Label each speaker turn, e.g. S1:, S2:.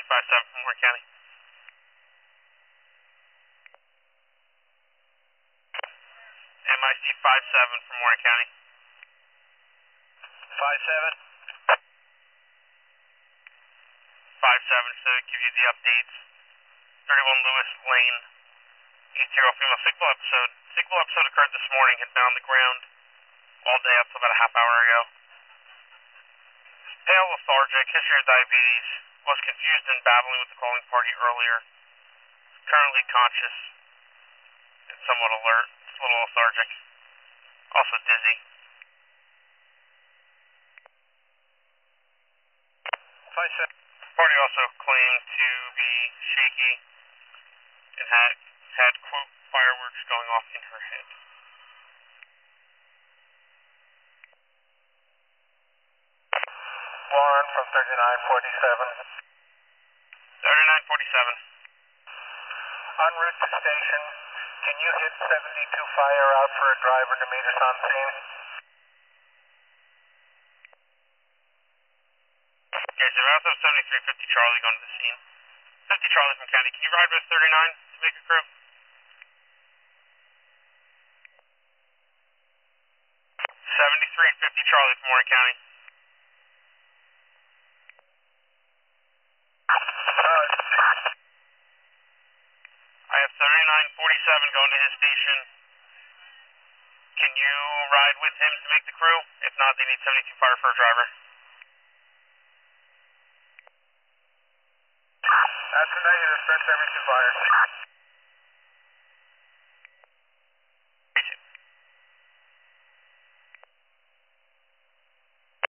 S1: 57 from Warren County. MIC 57 from Warren County. 57. 57, so give you the updates. 31 Lewis Lane, East Hero female signal episode. Signal episode occurred this morning, had been on the ground all day up to about a half hour ago. Pale, lethargic, history of diabetes, was confused and battling with the calling party earlier. Currently conscious and somewhat alert, just a little lethargic. Also dizzy. 57. Party also claimed to be shaky and had quote, fireworks going off in her head.
S2: Warren from 3947.
S1: 3947.
S2: En route to station, can you hit 72 fire out for a driver to meet us on scene?
S1: Okay, so route 7350 Charlie going to the scene. 50 Charlie from County, can you ride with 39 to make a crew? 7350 Charlie from Warren County. I have 3947 going to his station. Can you ride with him to make the crew? If not, they need 72 fire for a driver.
S2: That's a negative, spread 72 fire.